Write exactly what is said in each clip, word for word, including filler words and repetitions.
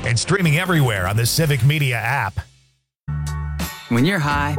and streaming everywhere on the Civic Media app. When you're high.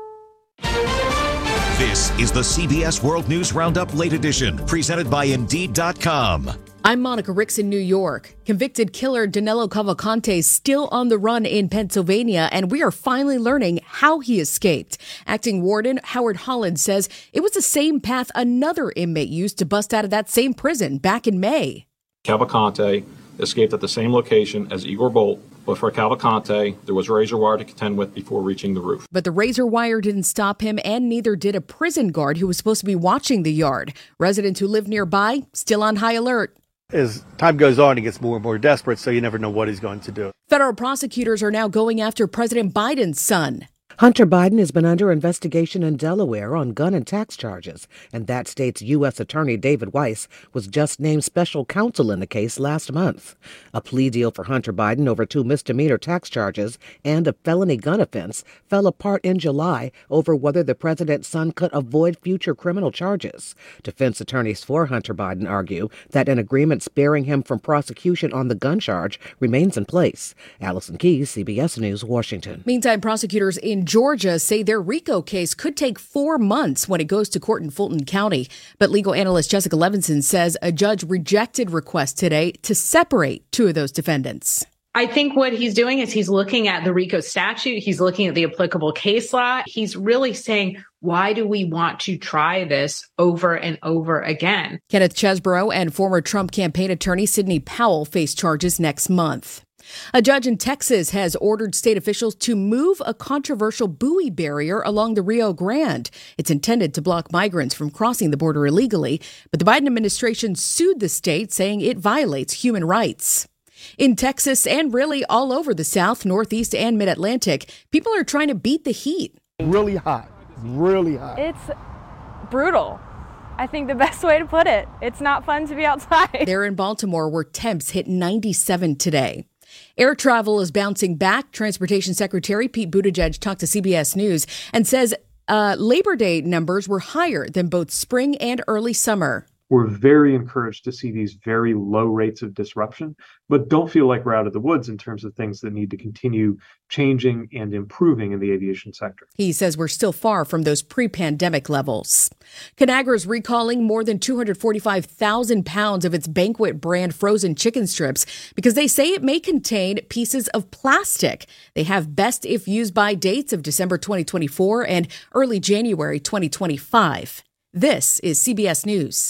This is the C B S World News Roundup Late Edition, presented by Indeed dot com. I'm Monica Ricks in New York. Convicted killer Danilo Cavalcante is still on the run in Pennsylvania, and we are finally learning how he escaped. Acting Warden Howard Holland says it was the same path another inmate used to bust out of that same prison back in May. Cavalcante escaped at the same location as Igor Bolt, but for Cavalcante, there was razor wire to contend with before reaching the roof. But the razor wire didn't stop him, and neither did a prison guard who was supposed to be watching the yard. Residents who live nearby still on high alert. As time goes on, he gets more and more desperate, so you never know what he's going to do. Federal prosecutors are now going after President Biden's son. Hunter Biden has been under investigation in Delaware on gun and tax charges, and that state's U S Attorney David Weiss was just named special counsel in the case last month. A plea deal for Hunter Biden over two misdemeanor tax charges and a felony gun offense fell apart in July over whether the president's son could avoid future criminal charges. Defense attorneys for Hunter Biden argue that an agreement sparing him from prosecution on the gun charge remains in place. Allison Keyes, C B S News, Washington. Meantime, prosecutors in Georgia say their RICO case could take four months when it goes to court in Fulton County. But legal analyst Jessica Levinson says a judge rejected requests today to separate two of those defendants. I think what he's doing is he's looking at the RICO statute. He's looking at the applicable case law. He's really saying, why do we want to try this over and over again? Kenneth Chesborough and former Trump campaign attorney Sidney Powell face charges next month. A judge in Texas has ordered state officials to move a controversial buoy barrier along the Rio Grande. It's intended to block migrants from crossing the border illegally, but the Biden administration sued the state, saying it violates human rights. In Texas and really all over the South, Northeast, and Mid-Atlantic, people are trying to beat the heat. Really hot, really hot. It's brutal. I think the best way to put it. It's not fun to be outside. They're in Baltimore, where temps hit ninety-seven today. Air travel is bouncing back. Transportation Secretary Pete Buttigieg talked to C B S News and says uh, Labor Day numbers were higher than both spring and early summer. We're very encouraged to see these very low rates of disruption, but don't feel like we're out of the woods in terms of things that need to continue changing and improving in the aviation sector. He says we're still far from those pre-pandemic levels. Conagra's recalling more than two hundred forty-five thousand pounds of its Banquet brand frozen chicken strips because they say it may contain pieces of plastic. They have best if used by dates of December twenty twenty-four and early January twenty twenty-five. This is C B S News.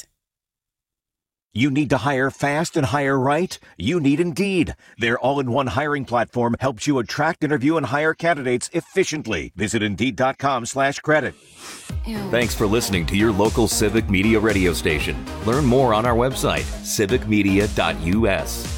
You need to hire fast and hire right? You need Indeed. Their all-in-one hiring platform helps you attract, interview, and hire candidates efficiently. Visit Indeed.com slash credit. Ew. Thanks for listening to your local Civic Media radio station. Learn more on our website, civic media dot u s.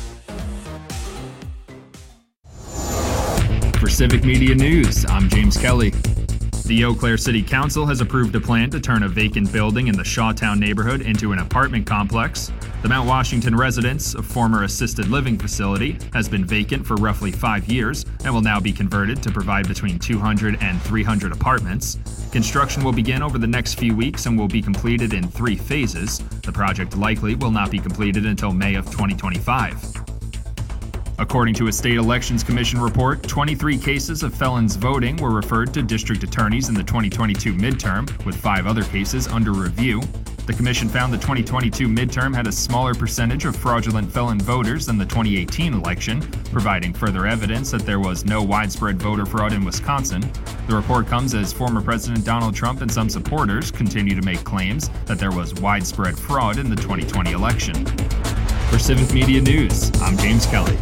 For Civic Media News, I'm James Kelly. The Eau Claire City Council has approved a plan to turn a vacant building in the Shawtown neighborhood into an apartment complex. The Mount Washington residence, a former assisted living facility, has been vacant for roughly five years and will now be converted to provide between two hundred and three hundred apartments. Construction will begin over the next few weeks and will be completed in three phases. The project likely will not be completed until May of twenty twenty-five. According to a state elections commission report, twenty-three cases of felons voting were referred to district attorneys in the twenty twenty-two midterm, with five other cases under review. The commission found the twenty twenty-two midterm had a smaller percentage of fraudulent felon voters than the twenty eighteen election, providing further evidence that there was no widespread voter fraud in Wisconsin. The report comes as former President Donald Trump and some supporters continue to make claims that there was widespread fraud in the twenty twenty election. For Civic Media News, I'm James Kelly.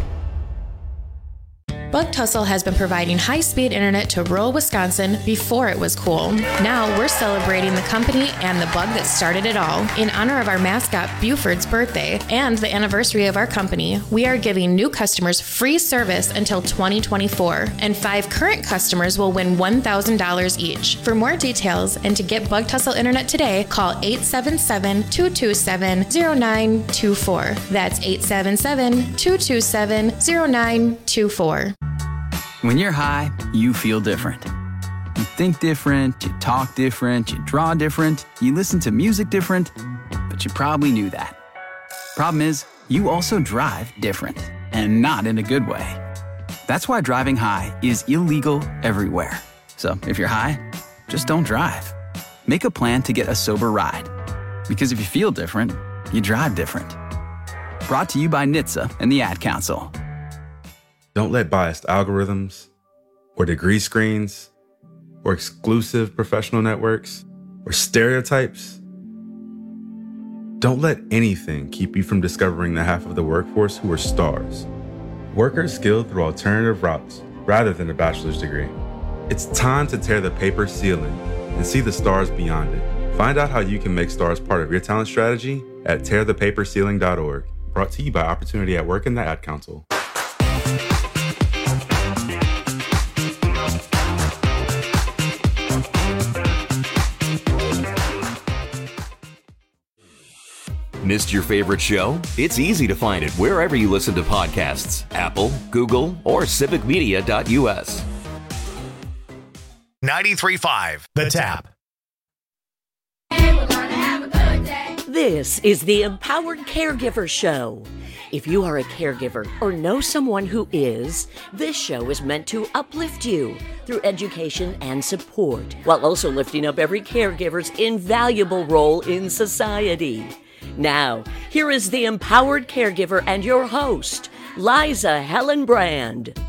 Bug Tussle has been providing high-speed internet to rural Wisconsin before it was cool. Now we're celebrating the company and the bug that started it all. In honor of our mascot Buford's birthday and the anniversary of our company, we are giving new customers free service until twenty twenty-four, and five current customers will win one thousand dollars each. For more details and to get Bug Tussle internet today, call eight seven seven, two two seven, zero nine two four. That's eight seven seven, two two seven, zero nine two four. When you're high, you feel different. You think different, you talk different, you draw different, you listen to music different, but you probably knew that. Problem is, you also drive different, and not in a good way. That's why driving high is illegal everywhere. So if you're high, just don't drive. Make a plan to get a sober ride. Because if you feel different, you drive different. Brought to you by N H T S A and the Ad Council. Don't let biased algorithms or degree screens or exclusive professional networks or stereotypes. Don't let anything keep you from discovering the half of the workforce who are stars. Workers skilled through alternative routes rather than a bachelor's degree. It's time to tear the paper ceiling and see the stars beyond it. Find out how you can make stars part of your talent strategy at tear the paper ceiling dot org. Brought to you by Opportunity at Work and the Ad Council. Missed your favorite show? It's easy to find it wherever you listen to podcasts. Apple, Google, or civic media dot U S. ninety-three point five The Tap. This is the Empowered Caregiver Show. If you are a caregiver or know someone who is, this show is meant to uplift you through education and support, while also lifting up every caregiver's invaluable role in society. Now, here is the Empowered Caregiver and your host, Liza Hellenbrand.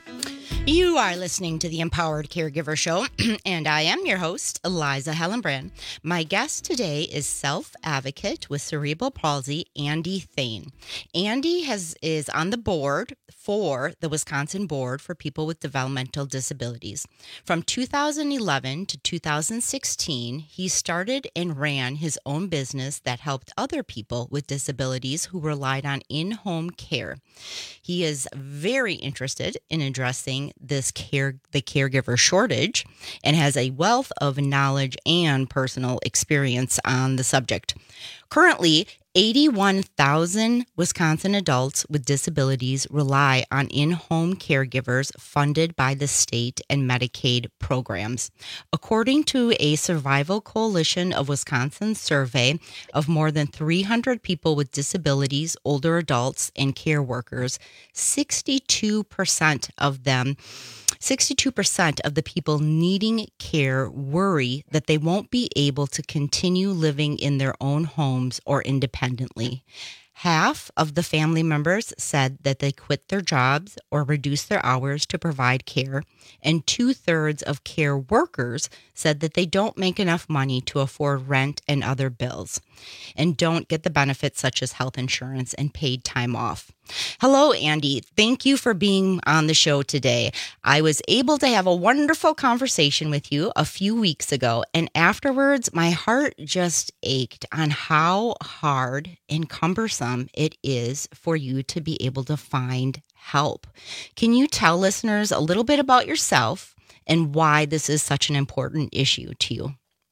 You are listening to the Empowered Caregiver Show, and I am your host, Liza Hellenbrand. My guest today is self-advocate with cerebral palsy, Andy Thane. Andy has is on the board for the Wisconsin Board for People with Developmental Disabilities. From two thousand eleven to two thousand sixteen, he started and ran his own business that helped other people with disabilities who relied on in-home care. He is very interested in addressing this care, the caregiver shortage, and has a wealth of knowledge and personal experience on the subject. Currently, eighty-one thousand Wisconsin adults with disabilities rely on in-home caregivers funded by the state and Medicaid programs. According to a Survival Coalition of Wisconsin survey of more than three hundred people with disabilities, older adults, and care workers, sixty-two percent of them sixty-two percent of the people needing care worry that they won't be able to continue living in their own homes or independently. Half of the family members said that they quit their jobs or reduced their hours to provide care, and two-thirds of care workers said that they don't make enough money to afford rent and other bills, and don't get the benefits such as health insurance and paid time off. Hello, Andy. Thank you for being on the show today. I was able to have a wonderful conversation with you a few weeks ago, and afterwards, my heart just ached on how hard and cumbersome it is for you to be able to find help. Can you tell listeners a little bit about yourself and why this is such an important issue to you?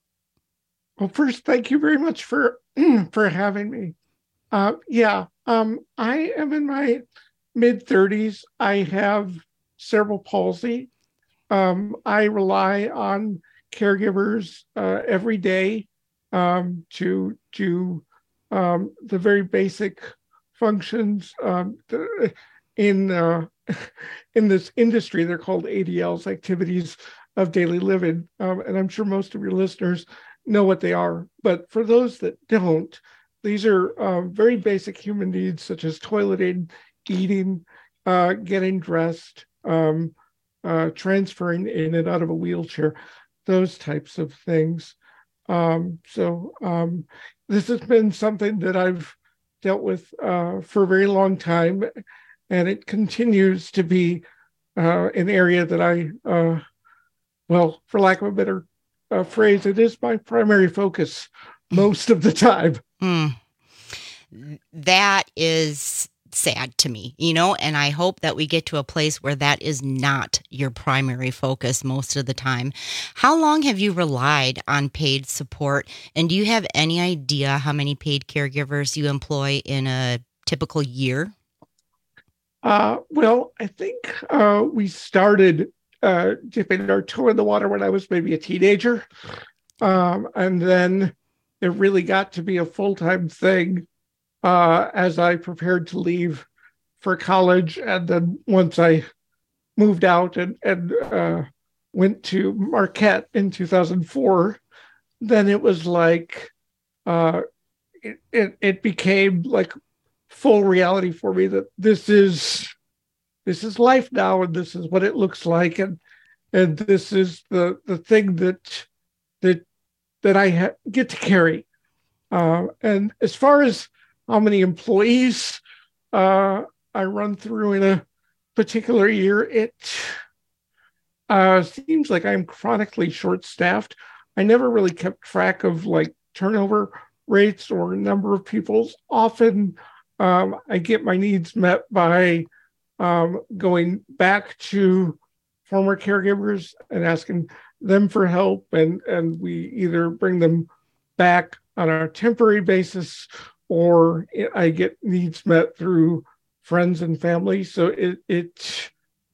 Well, first, thank you very much for for having me. Uh, yeah, um, I am in my mid thirties. I have cerebral palsy. Um, I rely on caregivers uh, every day um, to do um, the very basic functions um, in uh, in this industry. They're called A D Ls, activities of daily living, um, and I'm sure most of your listeners know what they are. But for those that don't, these are uh, very basic human needs, such as toileting, eating, uh, getting dressed, um, uh, transferring in and out of a wheelchair, those types of things. Um, so um, this has been something that I've dealt with uh, for a very long time, and it continues to be uh, an area that I, uh, well, for lack of a better uh, phrase, it is my primary focus most of the time. Mm. That is sad to me, you know, and I hope that we get to a place where that is not your primary focus most of the time. How long have you relied on paid support? And do you have any idea how many paid caregivers you employ in a typical year? Uh, well, I think uh, we started uh, dipping our toe in the water when I was maybe a teenager. Um, and then it really got to be a full-time thing uh, as I prepared to leave for college. And then once I moved out and, and uh, went to Marquette in two thousand four, then it was like, uh, it, it, it became like full reality for me that this is, this is life now, and this is what it looks like. And, and this is the, the thing that, that, that I ha- get to carry. Uh, and as far as how many employees uh, I run through in a particular year, it uh, seems like I'm chronically short-staffed. I never really kept track of like turnover rates or number of people. Often um, I get my needs met by um, going back to former caregivers and asking them for help, and, and we either bring them back on a temporary basis, or I get needs met through friends and family. So it, it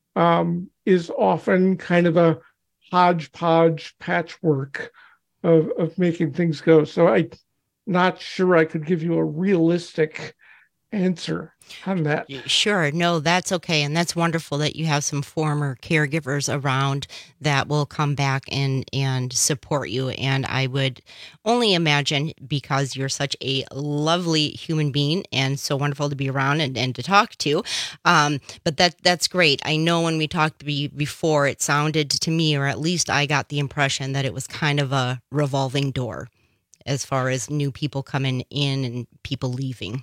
um, is often kind of a hodgepodge patchwork of, of making things go. So I'm not sure I could give you a realistic answer on that. Sure. No, that's okay. And that's wonderful that you have some former caregivers around that will come back and, and support you. And I would only imagine, because you're such a lovely human being and so wonderful to be around and, and to talk to. Um, but that that's great. I know when we talked be, before, it sounded to me, or at least I got the impression, that it was kind of a revolving door as far as new people coming in and people leaving.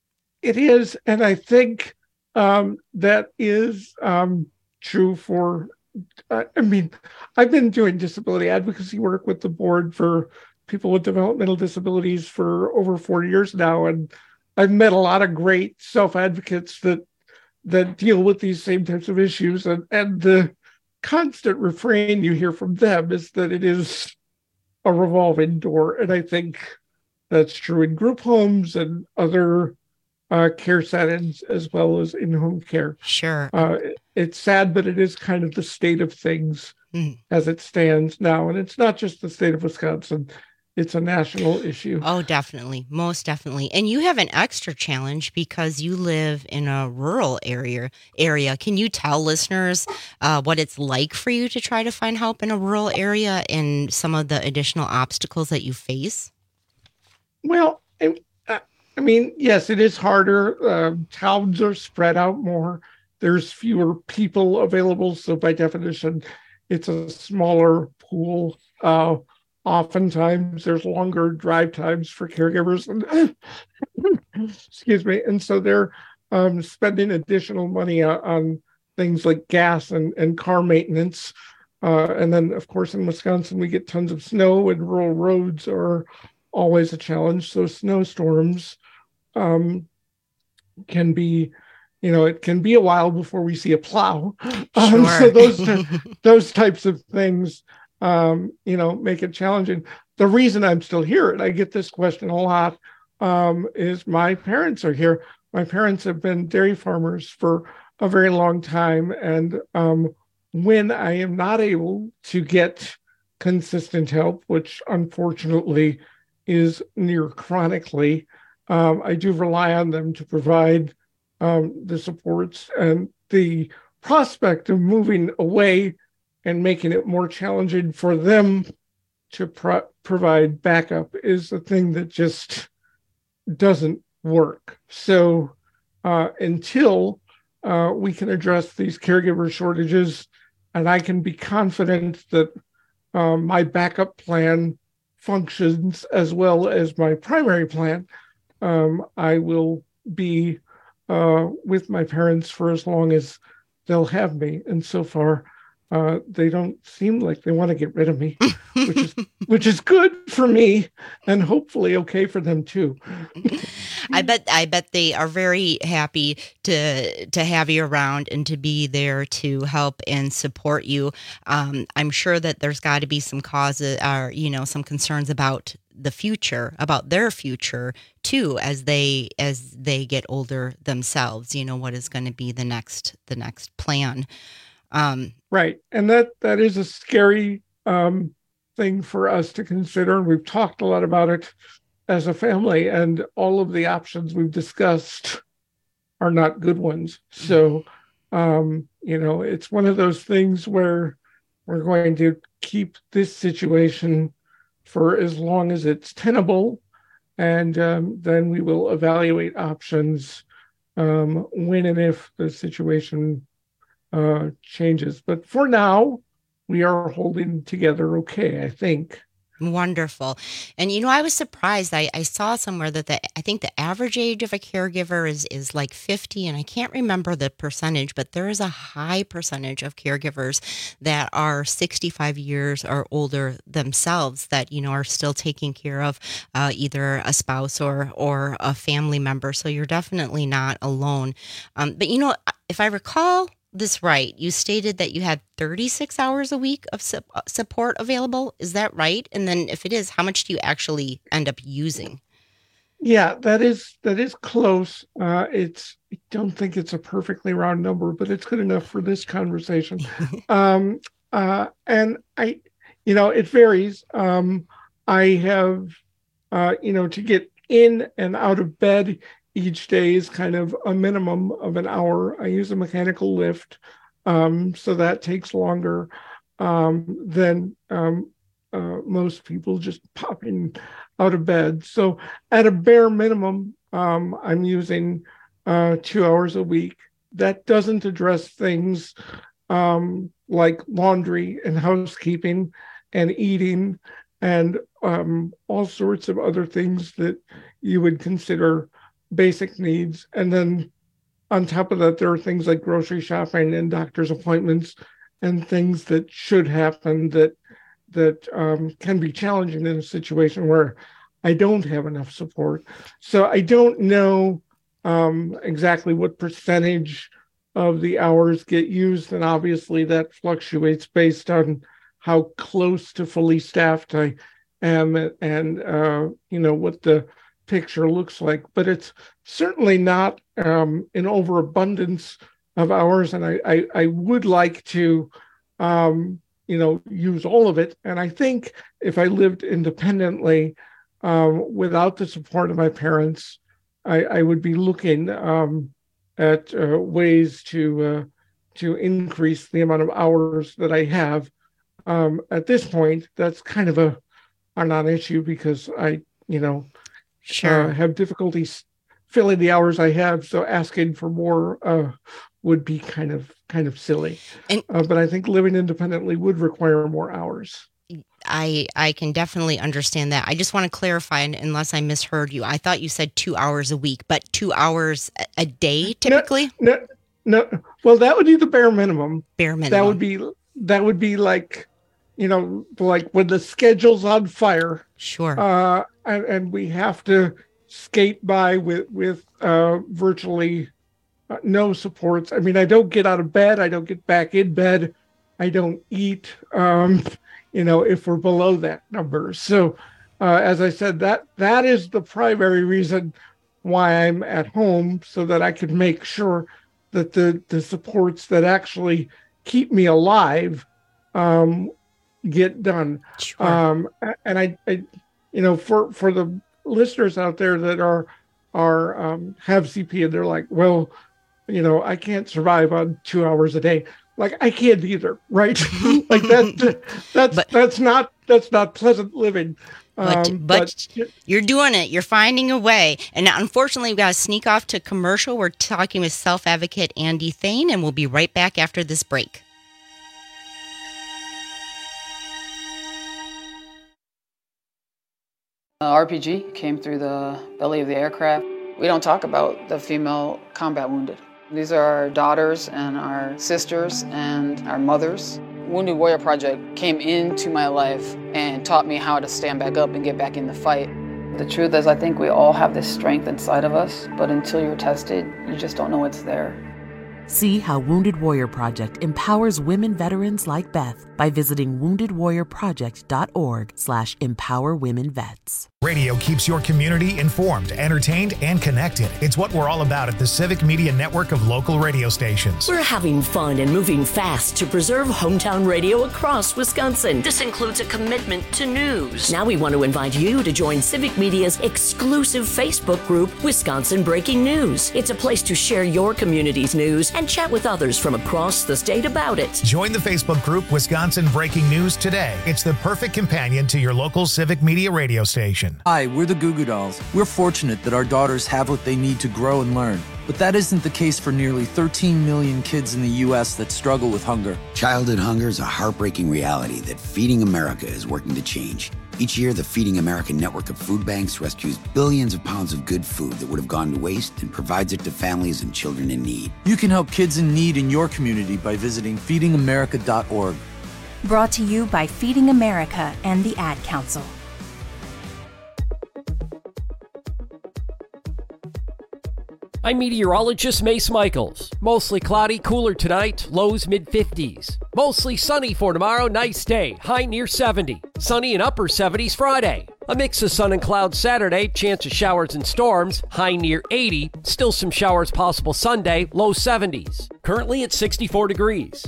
It is, and I think um, that is um, true for, uh, I mean, I've been doing disability advocacy work with the board for people with developmental disabilities for over four years now, and I've met a lot of great self-advocates that that deal with these same types of issues, and, and the constant refrain you hear from them is that it is a revolving door, and I think that's true in group homes and other Uh, care settings, as well as in-home care. Sure. Uh, it, it's sad, but it is kind of the state of things mm. as it stands now. And it's not just the state of Wisconsin. It's a national issue. Oh, definitely. Most definitely. And you have an extra challenge because you live in a rural area. Area. Can you tell listeners uh, what it's like for you to try to find help in a rural area and some of the additional obstacles that you face? Well, I, I mean, yes, it is harder. Uh, towns are spread out more. There's fewer people available. So by definition, it's a smaller pool. Uh, oftentimes, there's longer drive times for caregivers. And, excuse me. And so they're um, spending additional money on, on things like gas and, and car maintenance. Uh, and then, of course, in Wisconsin, we get tons of snow, and rural roads are always a challenge. So snowstorms um, can be, you know, it can be a while before we see a plow. Um, Sure. so those those types of things, um, you know, make it challenging. The reason I'm still here, and I get this question a lot, um, is my parents are here. My parents have been dairy farmers for a very long time, and um, when I am not able to get consistent help, which unfortunately is near chronically, um, I do rely on them to provide um, the supports, and the prospect of moving away and making it more challenging for them to pro- provide backup is the thing that just doesn't work. So uh, until uh, we can address these caregiver shortages, and I can be confident that um, my backup plan functions as well as my primary plan, um, I will be uh, with my parents for as long as they'll have me. And so far, uh, they don't seem like they want to get rid of me, which is which is good for me, and hopefully okay for them too. I bet I bet they are very happy to to have you around and to be there to help and support you. Um, I'm sure that there's got to be some causes, or you know, some concerns about the future, about their future too, as they as they get older themselves. You know, what is going to be the next the next plan? Um, right, and that that is a scary um, thing for us to consider, and we've talked a lot about it as a family, and all of the options we've discussed are not good ones. So um, you know, it's one of those things where we're going to keep this situation for as long as it's tenable, and um, then we will evaluate options um, when and if the situation uh, changes. But for now, we are holding together okay, I think. Wonderful. And, you know, I was surprised. I, I saw somewhere that the, I think the average age of a caregiver is, is like fifty, and I can't remember the percentage, but there is a high percentage of caregivers that are sixty-five years or older themselves that, you know, are still taking care of uh, either a spouse or, or a family member. So you're definitely not alone. Um, but, you know, if I recall this right, you stated that you had thirty-six hours a week of su- support available. Is that right? And then if it is, how much do you actually end up using? Yeah, that is that is close. Uh, it's I don't think it's a perfectly round number, but it's good enough for this conversation. um, uh, and I, you know, it varies. Um, I have, uh, you know, to get in and out of bed each day is kind of a minimum of an hour. I use a mechanical lift, um, so that takes longer um, than um, uh, most people just popping out of bed. So at a bare minimum, um, I'm using uh, two hours a week. That doesn't address things um, like laundry and housekeeping and eating and um, all sorts of other things that you would consider basic needs. And then on top of that, there are things like grocery shopping and doctor's appointments and things that should happen that that um, can be challenging in a situation where I don't have enough support. So I don't know um, exactly what percentage of the hours get used. And obviously that fluctuates based on how close to fully staffed I am and, uh, you know, what the picture looks like, but it's certainly not um, an overabundance of hours. And I, I, I would like to, um, you know, use all of it. And I think if I lived independently um, without the support of my parents, I, I would be looking um, at uh, ways to uh, to increase the amount of hours that I have. Um, at this point, that's kind of a, a non-issue because I, you know, Sure. Uh, have difficulties filling the hours I have, so asking for more uh, would be kind of kind of silly. And, uh, but I think living independently would require more hours. I I can definitely understand that. I just want to clarify, unless I misheard you. I thought you said two hours a week, but two hours a day typically? No, no, no. Well, that would be the bare minimum. Bare minimum. That would be that would be like, you know, like when the schedule's on fire. Sure. Uh, and, and we have to skate by with with uh, virtually uh, no supports. I mean, I don't get out of bed. I don't get back in bed. I don't eat. Um, you know, if we're below that number. So, uh, as I said, that that is the primary reason why I'm at home, so that I can make sure that the the supports that actually keep me alive um, get done. Sure. Um, and I, I, you know, for, for the listeners out there that are, are, um, have C P and they're like, well, you know, I can't survive on two hours a day. Like I can't either. Right. Like that, that's, but, that's not, that's not pleasant living. But, um, but, but you're doing it. You're finding a way. And unfortunately, we've got to sneak off to commercial. We're talking with self-advocate Andy Thane, and we'll be right back after this break. Uh, R P G came through the belly of the aircraft. We don't talk about the female combat wounded. These are our daughters and our sisters and our mothers. Wounded Warrior Project came into my life and taught me how to stand back up and get back in the fight. The truth is, I think we all have this strength inside of us, but until you're tested, you just don't know it's there. See how Wounded Warrior Project empowers women veterans like Beth by visiting wounded warrior project dot org slash empower women vets. Radio keeps your community informed, entertained, and connected. It's what we're all about at the Civic Media Network of local radio stations. We're having fun and moving fast to preserve hometown radio across Wisconsin. This includes a commitment to news. Now we want to invite you to join Civic Media's exclusive Facebook group, Wisconsin Breaking News. It's a place to share your community's news and chat with others from across the state about it. Join the Facebook group Wisconsin Breaking News today. It's the perfect companion to your local civic media radio station. Hi, we're the Goo Goo Dolls. We're fortunate that our daughters have what they need to grow and learn. But that isn't the case for nearly thirteen million kids in the U S that struggle with hunger. Childhood hunger is a heartbreaking reality that Feeding America is working to change. Each year, the Feeding America network of food banks rescues billions of pounds of good food that would have gone to waste and provides it to families and children in need. You can help kids in need in your community by visiting feeding america dot org. Brought to you by Feeding America and the Ad Council. I'm meteorologist Mace Michaels. Mostly cloudy, cooler tonight, lows mid fifties. Mostly sunny for tomorrow, nice day, high near seventy. Sunny and upper seventies Friday. A mix of sun and clouds Saturday, chance of showers and storms, high near eighty. Still some showers possible Sunday, low seventies. Currently at sixty-four degrees.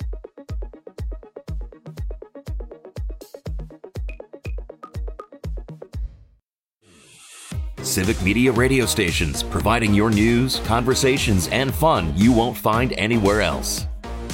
Civic Media radio stations, providing your news, conversations, and fun you won't find anywhere else.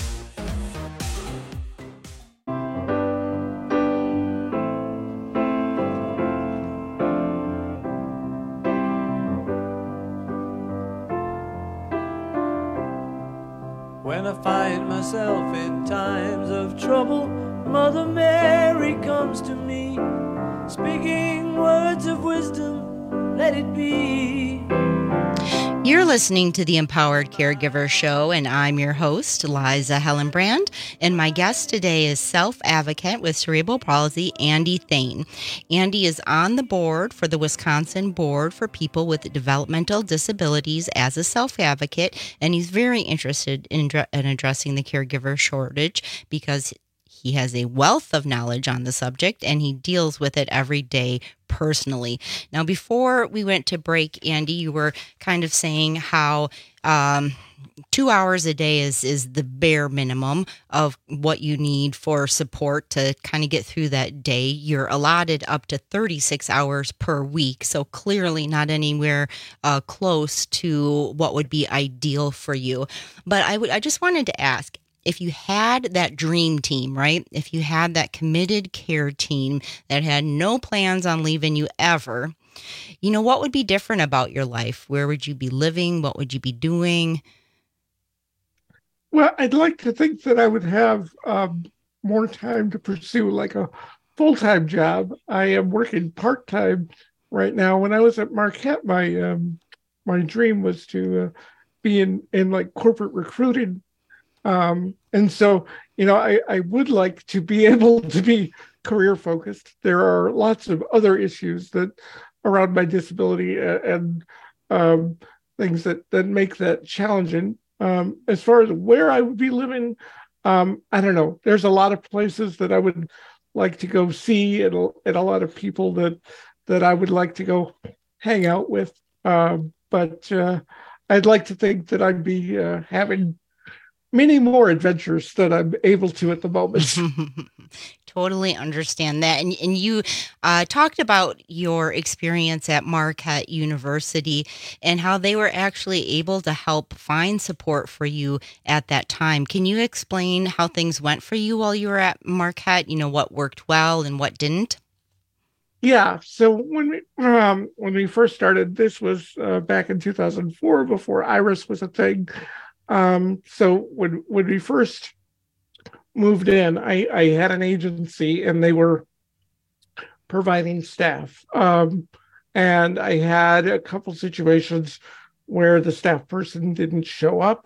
When I find myself in times of trouble, Mother Mary comes to me, speaking words of wisdom. Let it be. You're listening to the Empowered Caregiver Show, and I'm your host, Liza Hellenbrand, and my guest today is self-advocate with cerebral palsy, Andy Thane. Andy is on the board for the Wisconsin Board for People with Developmental Disabilities as a self-advocate, and he's very interested in, in addressing the caregiver shortage because he has a wealth of knowledge on the subject, and he deals with it every day personally. Now, before we went to break, Andy, you were kind of saying how um, two hours a day is, is the bare minimum of what you need for support to kind of get through that day. You're allotted up to thirty-six hours per week, so clearly not anywhere uh, close to what would be ideal for you. But I would, I just wanted to ask, if you had that dream team, right? If you had that committed care team that had no plans on leaving you ever, you know, what would be different about your life? Where would you be living? What would you be doing? Well, I'd like to think that I would have um, more time to pursue like a full-time job. I am working part-time right now. When I was at Marquette, my um, my dream was to uh, be in, in like corporate recruiting. Um, and so, you know, I, I would like to be able to be career focused. There are lots of other issues that around my disability and um, things that, that make that challenging. Um, as far as where I would be living, um, I don't know. There's a lot of places that I would like to go see and, and a lot of people that, that I would like to go hang out with. Um, but uh, I'd like to think that I'd be uh, having many more adventures than I'm able to at the moment. Totally understand that. And, and you uh, talked about your experience at Marquette University and how they were actually able to help find support for you at that time. Can you explain how things went for you while you were at Marquette? You know, what worked well and what didn't? Yeah. So when we um, when we first started, this was uh, back in two thousand four, before IRIS was a thing. Um, so when when we first moved in, I, I had an agency and they were providing staff. Um, and I had a couple situations where the staff person didn't show up.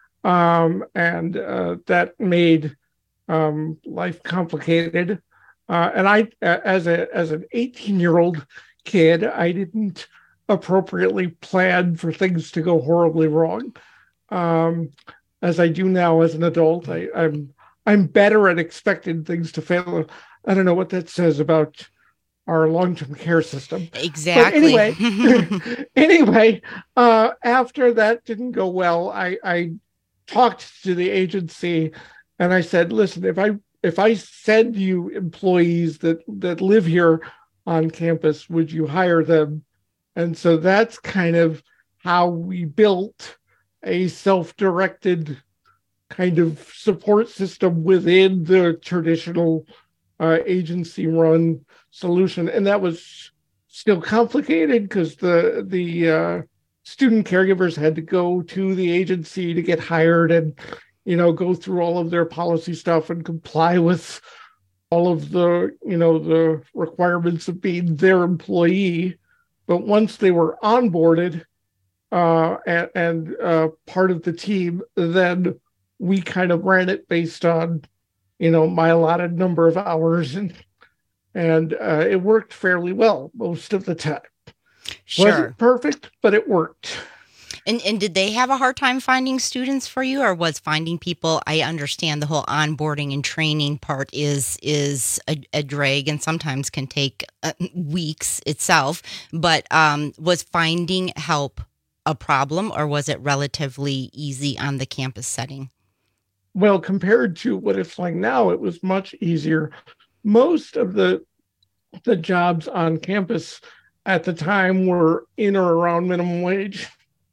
Um, and uh, that made um, life complicated. Uh, and I, as a as an eighteen-year-old kid, I didn't appropriately plan for things to go horribly wrong. Um, as I do now as an adult, I, I'm I'm better at expecting things to fail. I don't know what that says about our long-term care system. Exactly. But anyway, anyway, uh, after that didn't go well, I, I talked to the agency and I said, listen, if I if I send you employees that, that live here on campus, would you hire them? And so that's kind of how we built a self-directed kind of support system within the traditional uh, agency-run solution. And that was still complicated because the the uh, student caregivers had to go to the agency to get hired and, you know, go through all of their policy stuff and comply with all of the, you know, the requirements of being their employee. But once they were onboarded uh, and, and uh, part of the team, then we kind of ran it based on, you know, my allotted number of hours, and and uh, it worked fairly well most of the time. Sure. Wasn't perfect, but it worked. And and did they have a hard time finding students for you, or was finding people? I understand the whole onboarding and training part is is a, a drag and sometimes can take uh, weeks itself. But um, was finding help a problem, or was it relatively easy on the campus setting? Well, compared to what it's like now, it was much easier. Most of the the jobs on campus at the time were in or around minimum wage.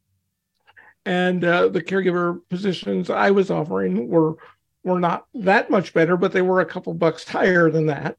And uh, the caregiver positions I was offering were were not that much better, but they were a couple bucks higher than that.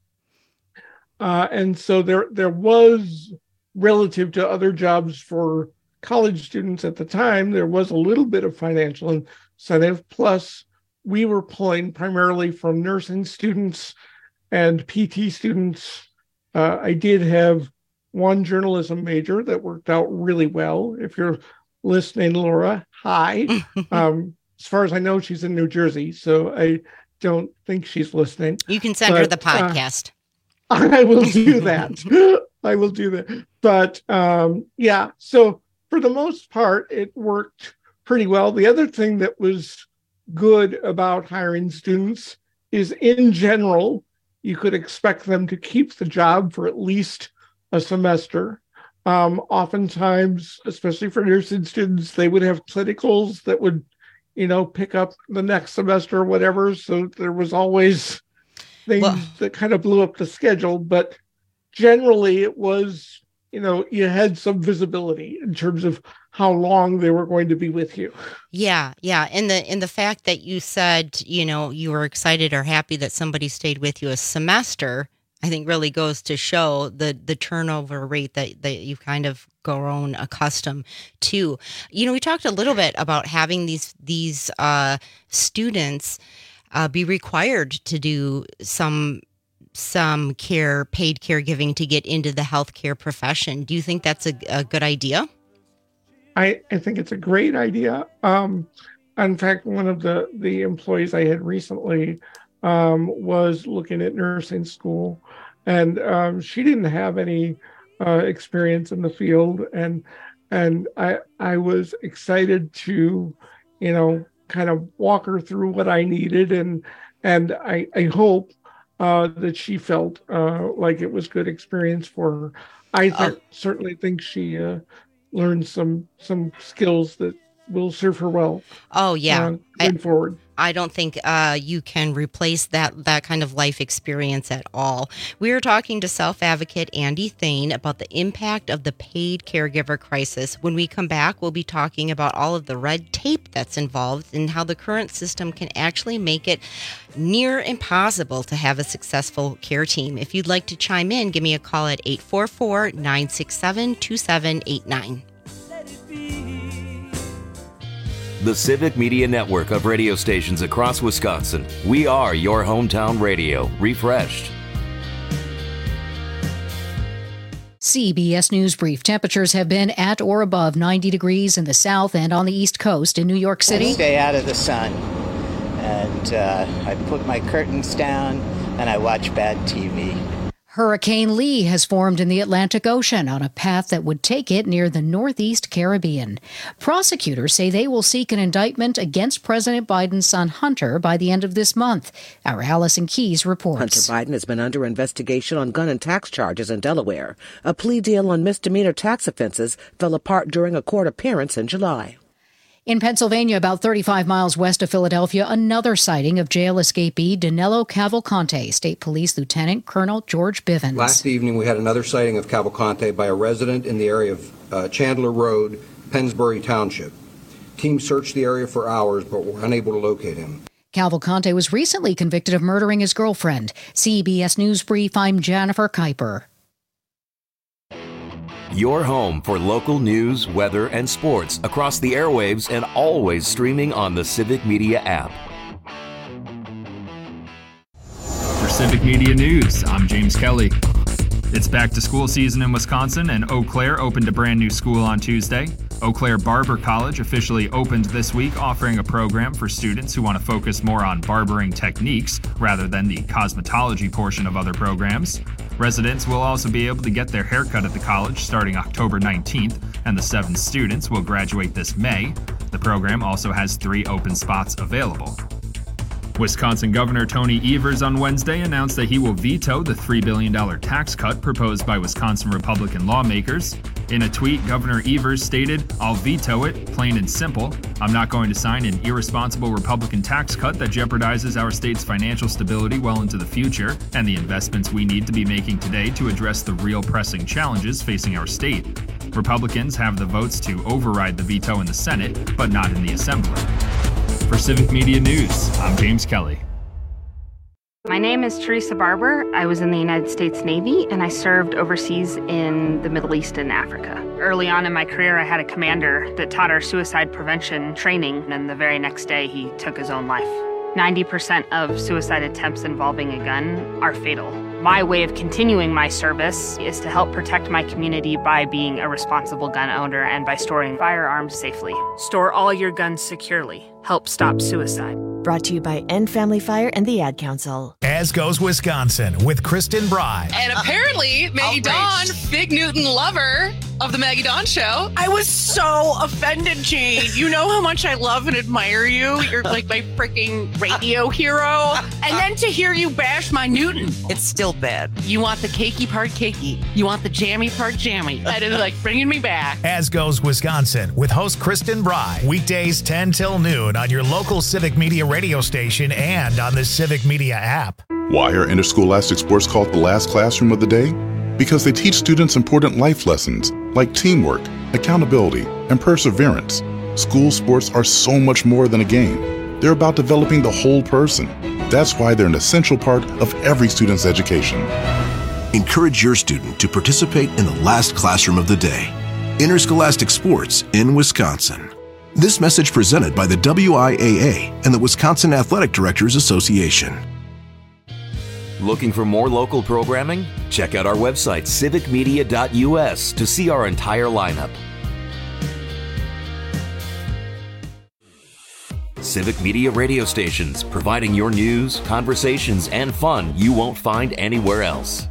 Uh, and so there there was, relative to other jobs for college students at the time, there was a little bit of financial incentive. Plus, we were pulling primarily from nursing students and P T students. Uh, I did have one journalism major that worked out really well. If you're listening, Laura, hi. um, as far as I know, she's in New Jersey, so I don't think she's listening. You can send but, her the podcast. Uh, I will do that. I will do that. But um, yeah, so for the most part, it worked pretty well. The other thing that was good about hiring students is, in general, you could expect them to keep the job for at least a semester. Um, oftentimes, especially for nursing students, they would have clinicals that would, you know, pick up the next semester or whatever. So there was always things well, that kind of blew up the schedule. But generally, it was, you know, you had some visibility in terms of how long they were going to be with you. Yeah, yeah. And the and the fact that you said, you know, you were excited or happy that somebody stayed with you a semester, I think really goes to show the the turnover rate that, that you've kind of grown accustomed to. You know, we talked a little bit about having these these uh, students uh, be required to do some some care, paid caregiving to get into the healthcare profession. Do you think that's a, a good idea? I, I think it's a great idea. Um, in fact, one of the, the employees I had recently um, was looking at nursing school, and um, she didn't have any uh, experience in the field. And and I I was excited to, you know, kind of walk her through what I needed. And, and I, I hope uh, that she felt uh, like it was good experience for her. I th- uh, certainly think she uh, learn some some skills that will serve her well. Oh yeah, uh, going I, forward. I don't think uh, you can replace that that kind of life experience at all. We are talking to self-advocate Andy Thane about the impact of the paid caregiver crisis. When we come back, we'll be talking about all of the red tape that's involved and how the current system can actually make it near impossible to have a successful care team. If you'd like to chime in, give me a call at eight four four, nine six seven, two seven eight nine. The Civic Media Network of radio stations across Wisconsin. We are your hometown radio, refreshed. C B S News Brief. Temperatures have been at or above ninety degrees in the south and on the East Coast in New York City. I stay out of the sun, and uh, I put my curtains down, and I watch bad T V. Hurricane Lee has formed in the Atlantic Ocean on a path that would take it near the Northeast Caribbean. Prosecutors say they will seek an indictment against President Biden's son Hunter by the end of this month. Our Allison Keyes reports. Hunter Biden has been under investigation on gun and tax charges in Delaware. A plea deal on misdemeanor tax offenses fell apart during a court appearance in July. In Pennsylvania, about thirty-five miles west of Philadelphia, another sighting of jail escapee Danilo Cavalcante, State Police Lieutenant Colonel George Bivens. Last evening, we had another sighting of Cavalcante by a resident in the area of uh, Chandler Road, Pennsbury Township. Teams searched the area for hours but were unable to locate him. Cavalcante was recently convicted of murdering his girlfriend. C B S News Brief, I'm Jennifer Kuiper. Your home for local news, weather, and sports across the airwaves and always streaming on the Civic Media app. For Civic Media News, I'm James Kelly. It's back to school season in Wisconsin, and Eau Claire opened a brand new school on Tuesday. Eau Claire Barber College officially opened this week, offering a program for students who want to focus more on barbering techniques rather than the cosmetology portion of other programs. Residents will also be able to get their haircut at the college starting October nineteenth, and the seven students will graduate this May. The program also has three open spots available. Wisconsin Governor Tony Evers on Wednesday announced that he will veto the three billion dollars tax cut proposed by Wisconsin Republican lawmakers. In a tweet, Governor Evers stated, "I'll veto it, plain and simple. I'm not going to sign an irresponsible Republican tax cut that jeopardizes our state's financial stability well into the future and the investments we need to be making today to address the real pressing challenges facing our state." Republicans have the votes to override the veto in the Senate, but not in the Assembly. For Civic Media News, I'm James Kelly. My name is Teresa Barber. I was in the United States Navy, and I served overseas in the Middle East and Africa. Early on in my career, I had a commander that taught our suicide prevention training, and the very next day, he took his own life. ninety percent of suicide attempts involving a gun are fatal. My way of continuing my service is to help protect my community by being a responsible gun owner and by storing firearms safely. Store all your guns securely. Help stop suicide. Brought to you by End Family Fire and the Ad Council. As Goes Wisconsin with Kristen Bry. And apparently, Maggie Dawn, Big Newton lover of the Maggie Dawn Show. I was so offended, Jane. You know how much I love and admire you. You're like my freaking radio hero. And then to hear you bash my Newton. It's still bad. You want the cakey part cakey. You want the jammy part jammy. That is like bringing me back. As Goes Wisconsin with host Kristen Bry. Weekdays ten till noon on your local Civic Media radio station and on the Civic Media app. Why are interscholastic sports called the last classroom of the day? Because they teach students important life lessons like teamwork, accountability, and perseverance. School sports are so much more than a game. They're about developing the whole person. That's why they're an essential part of every student's education. Encourage your student to participate in the last classroom of the day. Interscholastic sports in Wisconsin. This message presented by the W I A A and the Wisconsin Athletic Directors Association. Looking for more local programming? Check out our website, civic media dot U S, to see our entire lineup. Civic Media radio stations, providing your news, conversations, and fun you won't find anywhere else.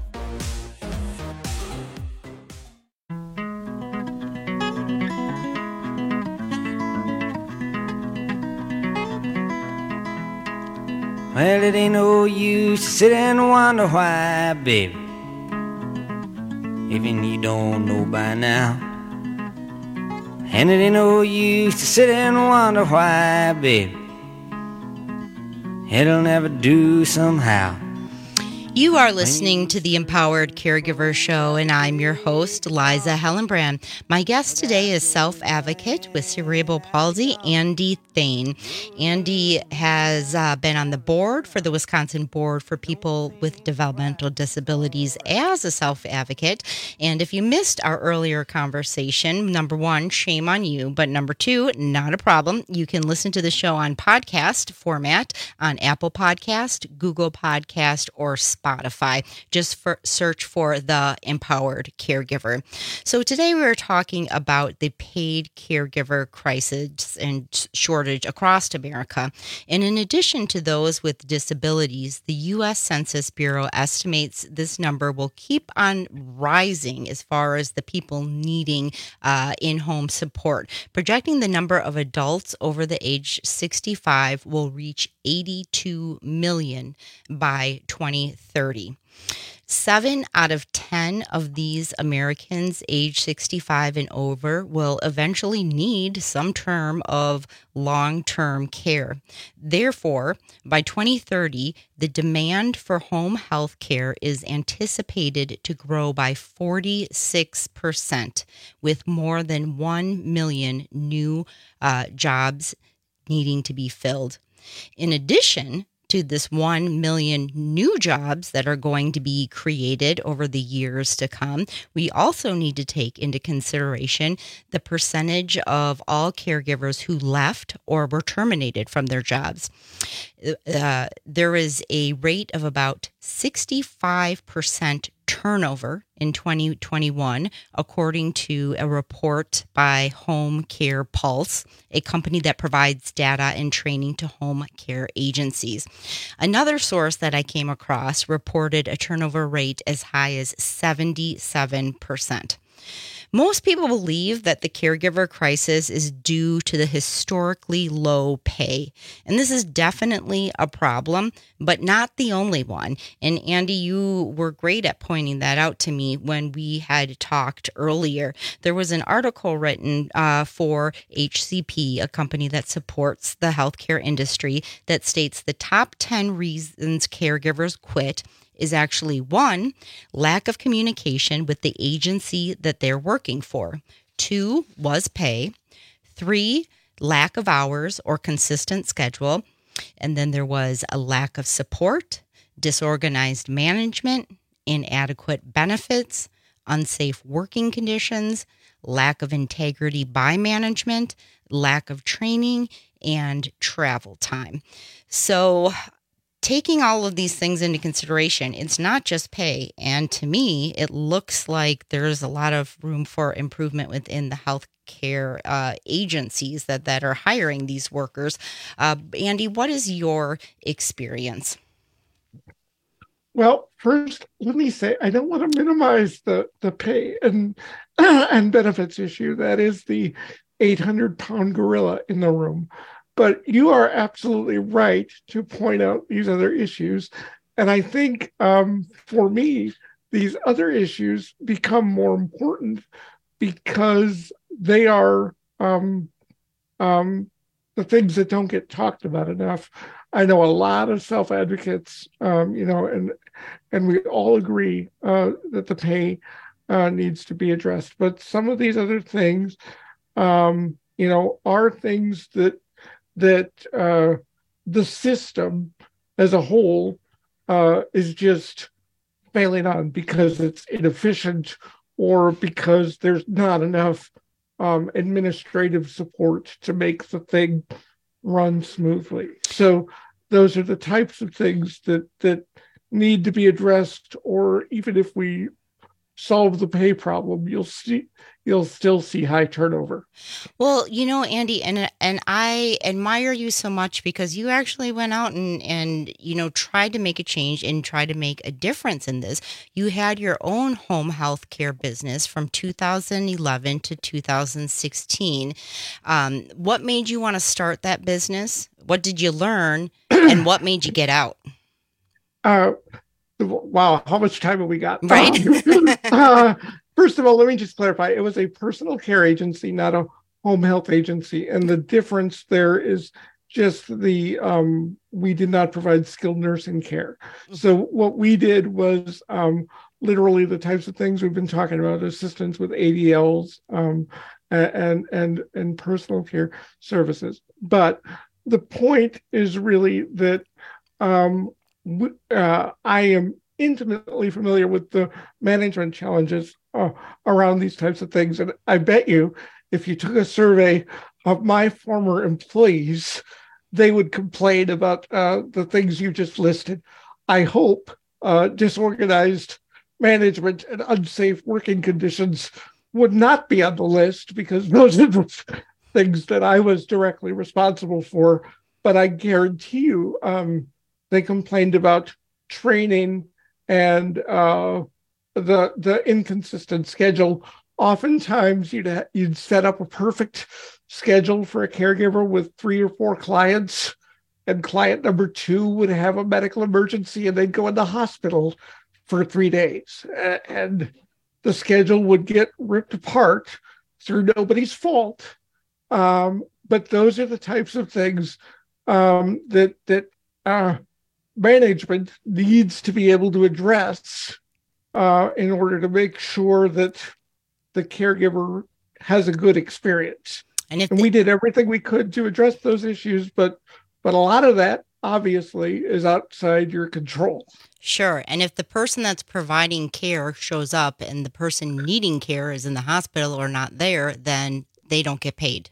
Well, it ain't no use to sit and wonder why, baby. Even you don't know by now. And it ain't no use to sit and wonder why, baby. It'll never do somehow. You are listening to the Empowered Caregiver Show, and I'm your host, Liza Hellenbrand. My guest today is self-advocate with cerebral palsy, Andy Thane. Andy has uh, been on the board for the Wisconsin Board for People with Developmental Disabilities as a self-advocate. And if you missed our earlier conversation, number one, shame on you. But number two, not a problem. You can listen to the show on podcast format on Apple Podcast, Google Podcast, or Spotify. Just for search for the Empowered Caregiver. So today we are talking about the paid caregiver crisis and shortage across America. And in addition to those with disabilities, the U S Census Bureau estimates this number will keep on rising as far as the people needing uh, in-home support, projecting the number of adults over the age sixty-five will reach eighty-two million by twenty thirty. Seven out of ten of these Americans age sixty-five and over will eventually need some term of long-term care. Therefore, by twenty thirty, the demand for home health care is anticipated to grow by forty-six percent, with more than one million new uh, jobs needing to be filled. In addition to this one million new jobs that are going to be created over the years to come, we also need to take into consideration the percentage of all caregivers who left or were terminated from their jobs. Uh, there is a rate of about sixty-five percent turnover in twenty twenty-one, according to a report by Home Care Pulse, a company that provides data and training to home care agencies. Another source that I came across reported a turnover rate as high as seventy-seven percent. Most people believe that the caregiver crisis is due to the historically low pay. And this is definitely a problem, but not the only one. And Andy, you were great at pointing that out to me when we had talked earlier. There was an article written uh, for H C P, a company that supports the healthcare industry, that states the top ten reasons caregivers quit is actually one, lack of communication with the agency that they're working for. Two was pay. Three, lack of hours or consistent schedule. And then there was a lack of support, disorganized management, inadequate benefits, unsafe working conditions, lack of integrity by management, lack of training, and travel time. So taking all of these things into consideration, it's not just pay. And to me, it looks like there's a lot of room for improvement within the healthcare uh, agencies that, that are hiring these workers. Uh, Andy, what is your experience? Well, first, let me say, I don't want to minimize the, the pay and, and benefits issue. That is the eight hundred pound gorilla in the room. But you are absolutely right to point out these other issues. And I think um, for me, these other issues become more important because they are um, um, the things that don't get talked about enough. I know a lot of self-advocates, um, you know, and and we all agree uh, that the pay uh, needs to be addressed. But some of these other things, um, you know, are things that that uh, the system as a whole uh, is just failing on because it's inefficient or because there's not enough um, administrative support to make the thing run smoothly. So those are the types of things that that need to be addressed, or even if we solve the pay problem, you'll see you'll still see high turnover. Well, you know, Andy, and and I admire you so much because you actually went out and, and, you know, tried to make a change and tried to make a difference in this. You had your own home health care business from two thousand eleven to two thousand sixteen. Um, what made you want to start that business? What did you learn? And what made you get out? Uh, wow, how much time have we got? Right. uh, First of all, let me just clarify. It was a personal care agency, not a home health agency. And the difference there is just the, um, we did not provide skilled nursing care. So what we did was um, literally the types of things we've been talking about, assistance with A D Ls um, and, and, and personal care services. But the point is really that um, uh, I am intimately familiar with the management challenges uh, around these types of things. And I bet you, if you took a survey of my former employees, they would complain about uh, the things you just listed. I hope uh, disorganized management and unsafe working conditions would not be on the list, because those are the things that I was directly responsible for. But I guarantee you, um, they complained about training and uh, the the inconsistent schedule. Oftentimes, you'd ha- you'd set up a perfect schedule for a caregiver with three or four clients, and client number two would have a medical emergency, and they'd go in the hospital for three days. And the schedule would get ripped apart through nobody's fault. Um, but those are the types of things um, that, that uh, management needs to be able to address uh, in order to make sure that the caregiver has a good experience. And, if and we did everything we could to address those issues, but but a lot of that obviously is outside your control. Sure. And if the person that's providing care shows up and the person needing care is in the hospital or not there, then they don't get paid.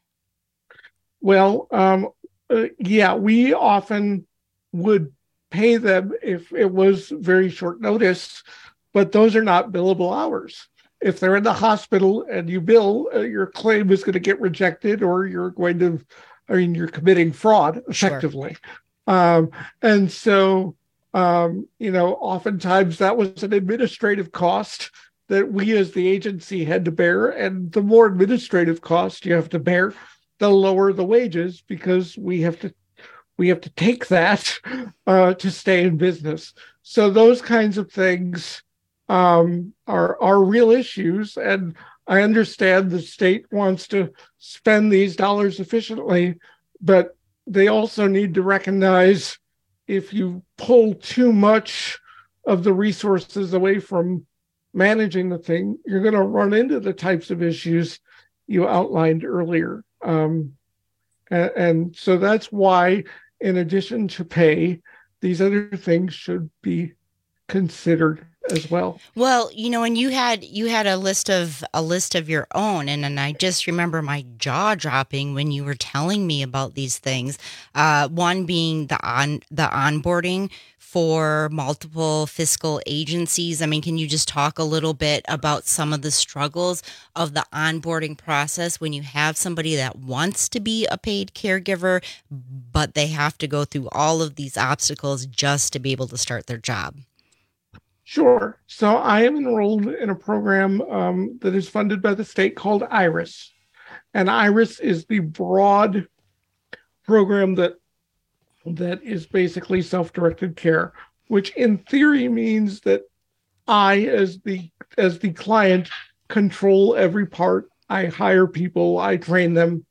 Well, um, uh, yeah, we often would pay them if it was very short notice, but those are not billable hours. If they're in the hospital and you bill, uh, your claim is going to get rejected, or you're going to, I mean, you're committing fraud effectively. Sure. Um, and so, um, you know, oftentimes that was an administrative cost that we as the agency had to bear. And the more administrative cost you have to bear, the lower the wages, because we have to we have to take that uh, to stay in business. So those kinds of things um, are are real issues, and I understand the state wants to spend these dollars efficiently, but they also need to recognize if you pull too much of the resources away from managing the thing, you're going to run into the types of issues you outlined earlier. Um, and, and so that's why, in addition to pay, these other things should be considered as well. Well, you know, and you had you had a list of a list of your own, and, and I just remember my jaw dropping when you were telling me about these things. Uh, one being the on the onboarding for multiple fiscal agencies. I mean, can you just talk a little bit about some of the struggles of the onboarding process when you have somebody that wants to be a paid caregiver, but they have to go through all of these obstacles just to be able to start their job? Sure. So I am enrolled in a program um, that is funded by the state called IRIS. And IRIS is the broad program that that is basically self-directed care, which in theory means that I, as the as the client, control every part. I hire people, I train them,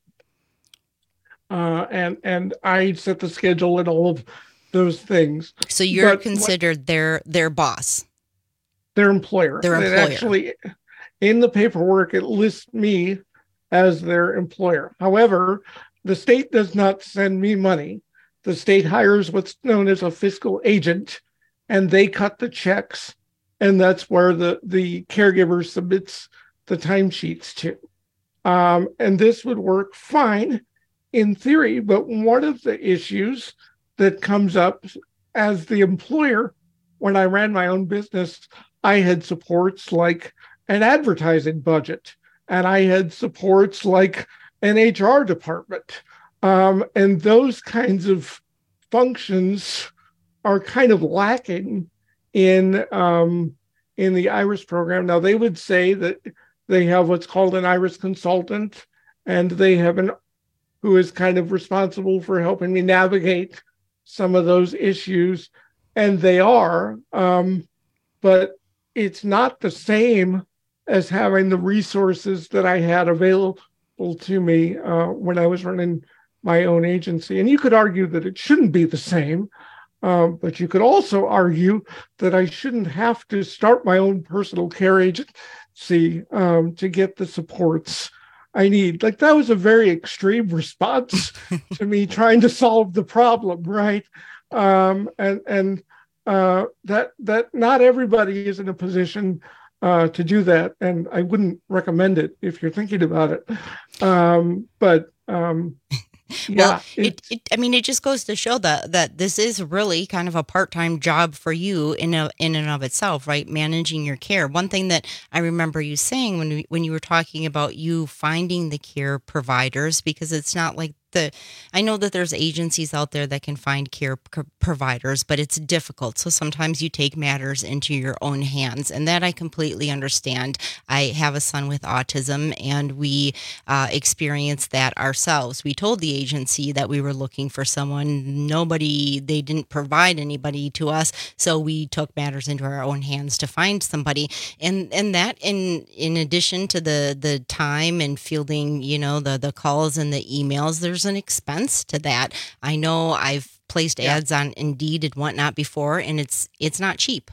uh, and and I set the schedule and all of those things. So you're but considered what, their their boss, their employer. Their employer. It actually, in the paperwork, it lists me as their employer. However, the state does not send me money. The state hires what's known as a fiscal agent, and they cut the checks, and that's where the, the caregiver submits the timesheets to. Um, and this would work fine in theory, but one of the issues that comes up as the employer, when I ran my own business, I had supports like an advertising budget, and I had supports like an H R department. Um, and those kinds of functions are kind of lacking in um, in the IRIS program. Now, they would say that they have what's called an IRIS consultant, and they have an who is kind of responsible for helping me navigate some of those issues, and they are, um, but it's not the same as having the resources that I had available to me uh, when I was running my own agency. And you could argue that it shouldn't be the same, um, but you could also argue that I shouldn't have to start my own personal care agency um, to get the supports I need. Like, that was a very extreme response to me trying to solve the problem, right? Um, and and uh, that that not everybody is in a position uh, to do that, and I wouldn't recommend it if you're thinking about it. Um, but um, yeah, well, it, it, I mean, it just goes to show that that this is really kind of a part-time job for you in a, in and of itself, right? Managing your care. One thing that I remember you saying when we, when you were talking about you finding the care providers, because it's not like the I know that there's agencies out there that can find care p- providers, but it's difficult. So sometimes you take matters into your own hands, and that I completely understand. I have a son with autism, and we uh, experienced that ourselves. We told the agency that we were looking for someone. Nobody, they didn't provide anybody to us, so we took matters into our own hands to find somebody. And and that in in addition to the the time and fielding, you know, the the calls and the emails, there's an expense to that. I know I've placed Yeah. ads on Indeed and whatnot before, and it's it's not cheap.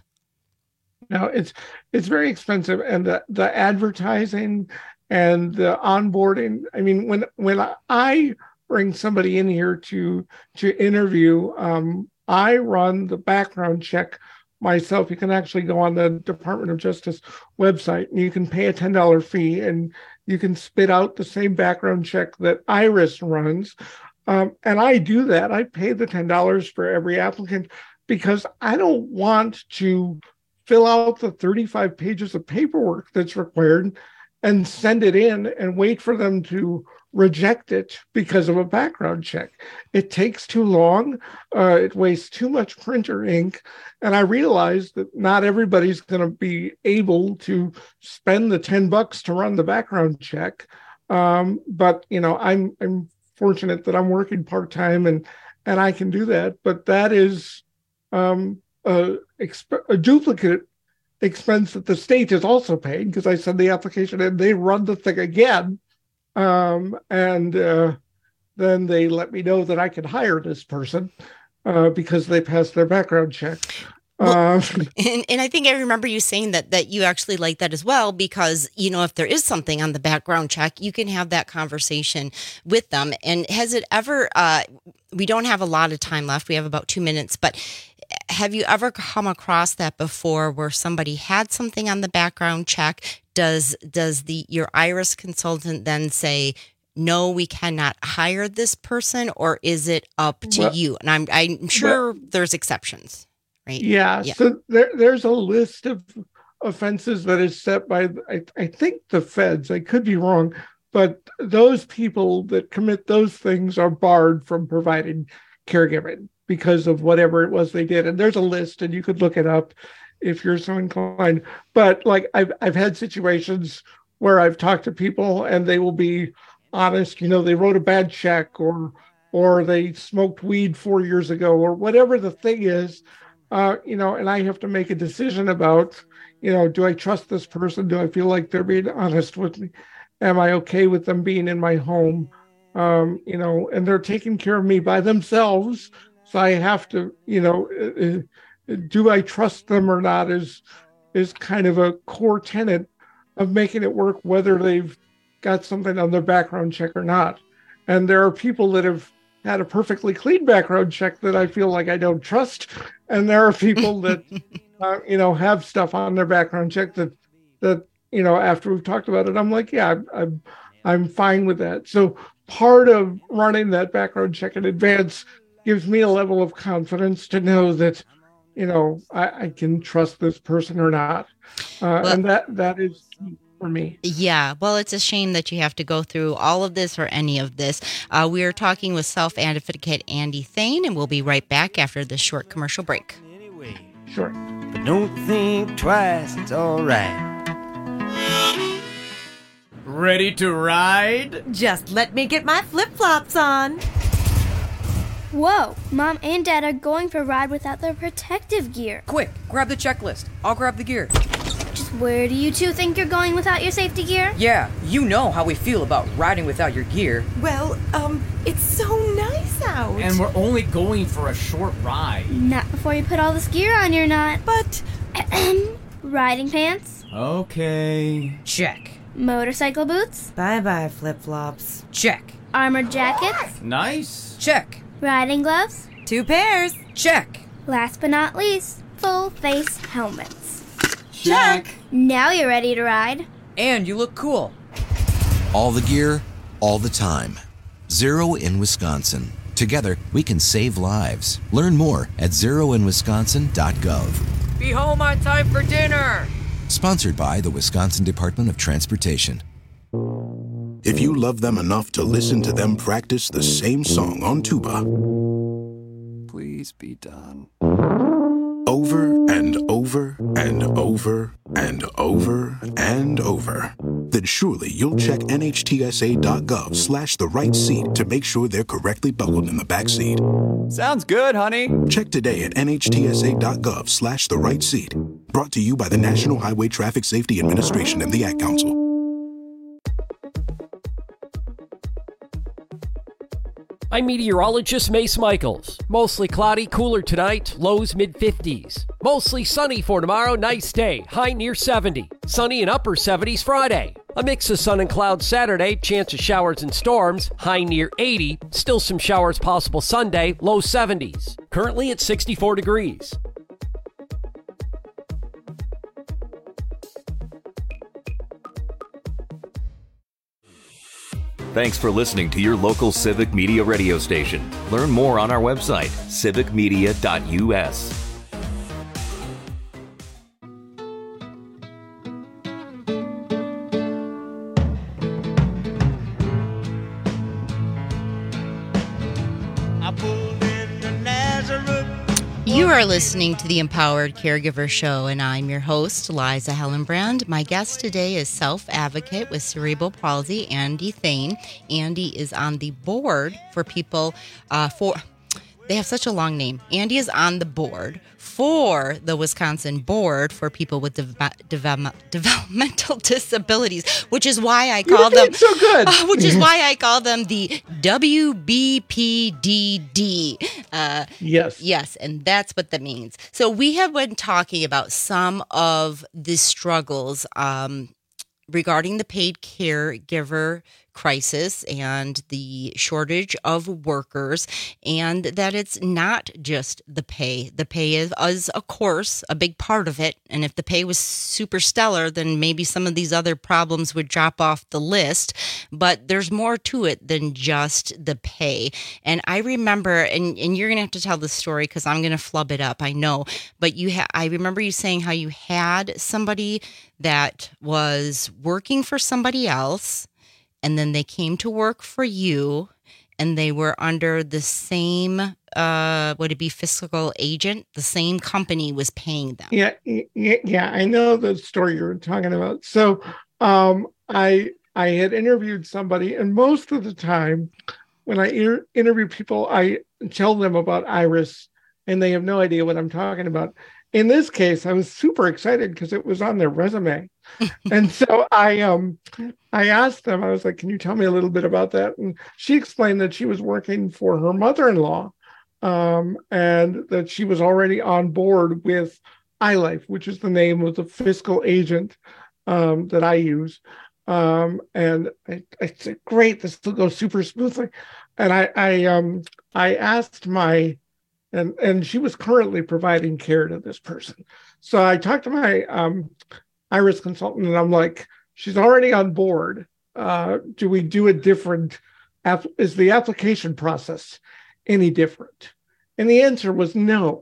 No, it's it's very expensive, and the the advertising and the onboarding. I mean, when when I bring somebody in here to to interview, um, I run the background check myself. You can actually go on the Department of Justice website, and you can pay a ten dollar fee, and you can spit out the same background check that IRIS runs. Um, and I do that. I pay the ten dollars for every applicant because I don't want to fill out the thirty-five pages of paperwork that's required and send it in and wait for them to reject it because of a background check. It takes too long. Uh, it wastes too much printer ink. And I realize that not everybody's going to be able to spend the ten bucks to run the background check. Um, but, you know, I'm, I'm fortunate that I'm working part-time and, and I can do that. But that is um, a, exp- a duplicate expense that the state is also paying, because I send the application in, they run the thing again. Um, and uh, then they let me know that I can hire this person uh, because they passed their background check. Well, Um, and, and I think I remember you saying that that you actually like that as well, because, you know, if there is something on the background check, you can have that conversation with them. And has it ever, uh, we don't have a lot of time left. We have about two minutes, but have you ever come across that before where somebody had something on the background check? Does, does the, your IRIS consultant then say, no, we cannot hire this person, or is it up to Well, you? And I'm, I'm sure there's exceptions. Right. Yeah, so there, there's a list of offenses that is set by, I, I think, the feds. I could be wrong, but those people that commit those things are barred from providing caregiving because of whatever it was they did. And there's a list, and you could look it up if you're so inclined. But like I've I've had situations where I've talked to people and they will be honest. You know, they wrote a bad check, or or they smoked weed four years ago, or whatever the thing is. Uh, you know, and I have to make a decision about, you know, do I trust this person? Do I feel like they're being honest with me? Am I okay with them being in my home? Um, you know, and they're taking care of me by themselves. So I have to, you know, uh, do I trust them or not is, is kind of a core tenet of making it work, whether they've got something on their background check or not. And there are people that have had a perfectly clean background check that I feel like I don't trust. And there are people that, uh, you know, have stuff on their background check that, that, you know, after we've talked about it, I'm like, yeah, I'm, I'm, I'm fine with that. So part of running that background check in advance gives me a level of confidence to know that, you know, I, I can trust this person or not. Uh, Well- and that, that is key for me. Yeah, well, it's a shame that you have to go through all of this or any of this. Uh, we are talking with self-advocate Andy Thane, and we'll be right back after this short commercial break. Sure. But don't think twice, it's alright. Ready to ride? Just let me get my flip-flops on. Whoa, Mom and Dad are going for a ride without their protective gear. Quick, grab the checklist. I'll grab the gear. Just where do you two think you're going without your safety gear? Yeah, you know how we feel about riding without your gear. Well, um, it's so nice out. And we're only going for a short ride. Not before you put all this gear on your knot. But... Riding pants? Okay. Check. Motorcycle boots? Bye-bye, flip-flops. Check. Armored jackets? Nice. Check. Riding gloves? Two pairs. Check. Last but not least, full face helmets. Check. Now you're ready to ride. And you look cool. All the gear, all the time. Zero in Wisconsin. Together, we can save lives. Learn more at zero in wisconsin dot gov. Be home on time for dinner. Sponsored by the Wisconsin Department of Transportation. if you love them enough to listen to them practice the same song on tuba. Please be done. Over and over and over and over and over. Then surely you'll check nhtsa.gov slash the right seat to make sure they're correctly buckled in the back seat. Sounds good, honey. Check today at nhtsa.gov slash the right seat. Brought to you by the National Highway Traffic Safety Administration and the Ad Council. I'm meteorologist Mace Michaels. Mostly cloudy, cooler tonight, lows mid fifties. Mostly sunny for tomorrow, nice day, high near seventy. Sunny and upper seventies Friday. A mix of sun and clouds Saturday, chance of showers and storms, high near eighty. Still some showers possible Sunday, low seventies. Currently at sixty-four degrees. Thanks for listening to your local Civic Media radio station. Learn more on our website, civic media dot u s. You are listening to the Empowered Caregiver Show, and I'm your host, Liza Hellenbrand. My guest today is self-advocate with cerebral palsy, Andy Thane. Andy is on the board for people uh, for... They have such a long name. Andy is on the board for the Wisconsin Board for People with Deve- Deve- Developmental Disabilities, which is why I call them so good. Uh, which is why I call them the W B P D D. Uh, yes, yes, and that's what that means. So we have been talking about some of the struggles um, regarding the paid caregiver crisis and the shortage of workers, and that it's not just the pay. The pay is, is, of course, a big part of it. And if the pay was super stellar, then maybe some of these other problems would drop off the list. But there's more to it than just the pay. And I remember, and, and you're going to have to tell the story because I'm going to flub it up, I know. But you, ha- I remember you saying how you had somebody that was working for somebody else, and then they came to work for you, and they were under the same, uh, would it be fiscal agent? The same company was paying them. Yeah, yeah, yeah. I know the story you're talking about. So um, I I had interviewed somebody, and most of the time when I inter- interview people, I tell them about Iris, and they have no idea what I'm talking about. In this case, I was super excited because it was on their resume. And so I um I asked them, I was like, can you tell me a little bit about that? And she explained that she was working for her mother-in-law um, and that she was already on board with iLife, which is the name of the fiscal agent um, that I use. Um, and I, I said, great, this will go super smoothly. And I I um I asked my And and she was currently providing care to this person. So I talked to my um, Iris consultant, and I'm like, she's already on board. Uh, do we do a different, app- is the application process any different? And the answer was no.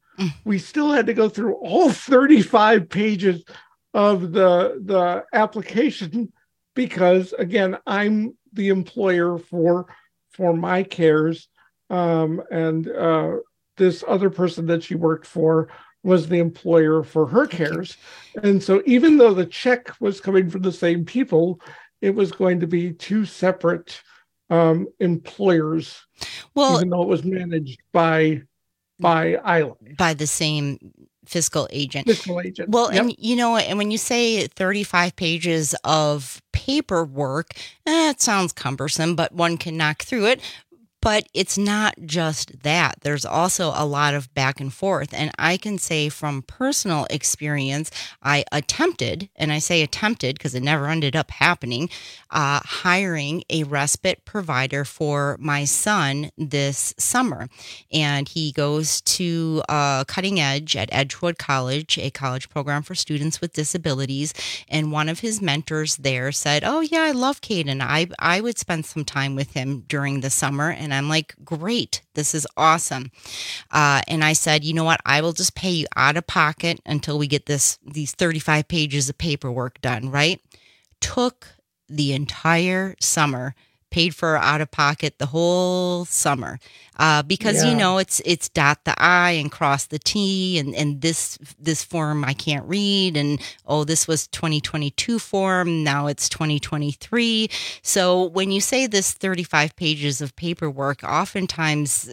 We still had to go through all thirty-five pages of the, the application because, again, I'm the employer for, for my cares. Um, and uh, this other person that she worked for was the employer for her cares. And so even though the check was coming from the same people, it was going to be two separate um, employers, well, even though it was managed by by Island. By the same fiscal agent. Fiscal agent. Well, yep. And you know, and when you say thirty-five pages of paperwork, eh, it sounds cumbersome, but one can knock through it. But it's not just that. There's also a lot of back and forth. And I can say from personal experience, I attempted, and I say attempted because it never ended up happening, uh, hiring a respite provider for my son this summer. And he goes to uh, Cutting Edge at Edgewood College, a college program for students with disabilities. And one of his mentors there said, oh, yeah, I love Caden. I, I would spend some time with him during the summer. And And I'm like, great, this is awesome. Uh, and I said, you know what? I will just pay you out of pocket until we get this these thirty-five pages of paperwork done, right? Took the entire summer, paid for out of pocket the whole summer, uh, because Yeah. you know it's it's dot the I and cross the T, and and this this form I can't read, and oh, this was twenty twenty-two form, now it's twenty twenty-three. So when you say this thirty-five pages of paperwork, oftentimes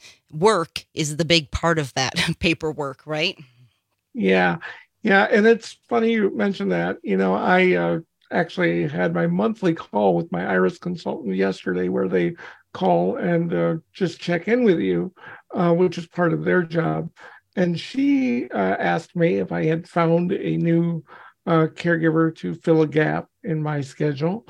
work is the big part of that paperwork, right? Yeah, yeah, and it's funny you mentioned that. You know, I uh, actually had my monthly call with my iris consultant yesterday, where they call and uh, just check in with you, uh, which is part of their job. And she uh, asked me if I had found a new uh, caregiver to fill a gap in my schedule,